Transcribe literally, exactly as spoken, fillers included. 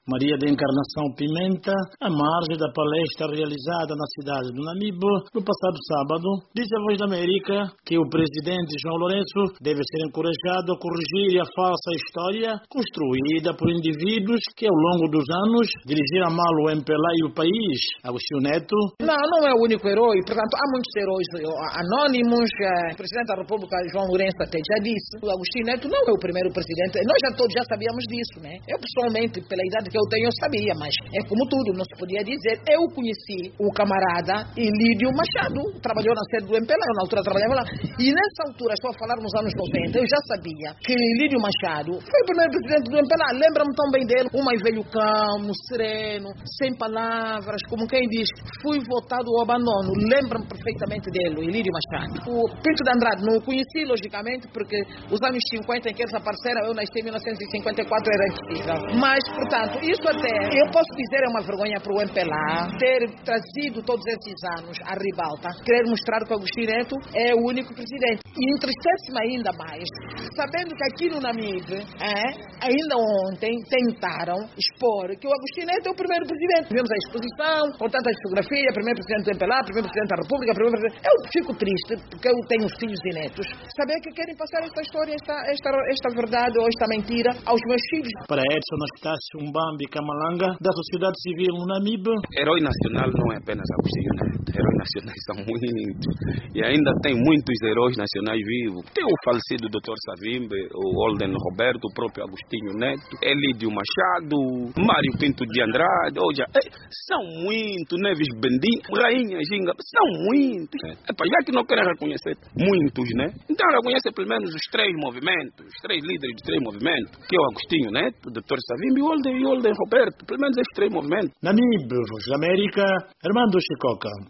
Maria da Encarnação Pimenta, à margem da palestra realizada na cidade do Namibe no passado sábado, disse à Voz da América que o presidente João Lourenço deve ser encorajado a corrigir a falsa história construída por indivíduos que, ao longo dos anos, dirigiram mal o M P L A e o país. Agostinho Neto. Não, não é o único herói. Portanto, há muitos heróis anônimos. O presidente da República, João Lourenço, até já disse. O Agostinho Neto não é o primeiro presidente. Nós já todos já sabíamos disso, né? Eu, pessoalmente, pela idade que eu tenho, eu sabia. Mas é como tudo, não se podia dizer. Eu conheci o camarada Ilídio Machado. Trabalhou na sede do M P L A. Eu, na altura, trabalhava lá. E nessa altura, estou a falar nos anos noventa, eu já sabia que Ilídio Machado foi o primeiro presidente do M P L A. Lembra-me tão bem dele. Um mais velho calmo, sereno, sem palavras, como quem diz, fui votado ao abandono. Lembra-me perfeitamente dele, o Ilídio Machado. O Pinto de Andrade não o conheci, logicamente, porque os anos cinquenta em que eles apareceram, eu nasci em mil novecentos e cinquenta e quatro, era impossível. Mas, portanto, isso até, eu posso dizer, é uma vergonha para o M P L A ter trazido todos esses anos à ribalta, querer mostrar que o Agostinho Neto é o único presidente. E entristece-me ainda mais, sabendo que aqui no Namibe, é, ainda ontem, tentaram expor que o Agostinho Neto é o primeiro presidente. Vimos a exposição, com tantas fotografias, primeiro presidente do M P L A, primeiro presidente da República, primeiro presidente... Eu fico triste, porque eu tenho filhos e netos, saber que querem passar esta história, esta, esta, esta verdade ou esta mentira aos meus filhos. Para Edson Anastácio Mbambi Kamalanga, da sociedade civil no Namibe. Herói nacional não é apenas Agostinho Neto. Heróis nacionais são muitos. E ainda tem muitos heróis nacionais vivos. Tem o falecido doutor Savimbe, o Olden Roberto, o próprio Agostinho Neto, Elídio Machado, Mário Pinto de Andrade, olha, são muitos, Neves Bendim, Rainha Ginga, são muitos. Epa, já que não querem reconhecer muitos, né? Então reconhece pelo menos os três movimentos, os três líderes dos três movimentos, que é o Agostinho Neto, o doutor Savimbe e o Olden, e Olden Roberto, pelo menos esses três movimentos. Namibe, Voz da América, Armando Chicoca.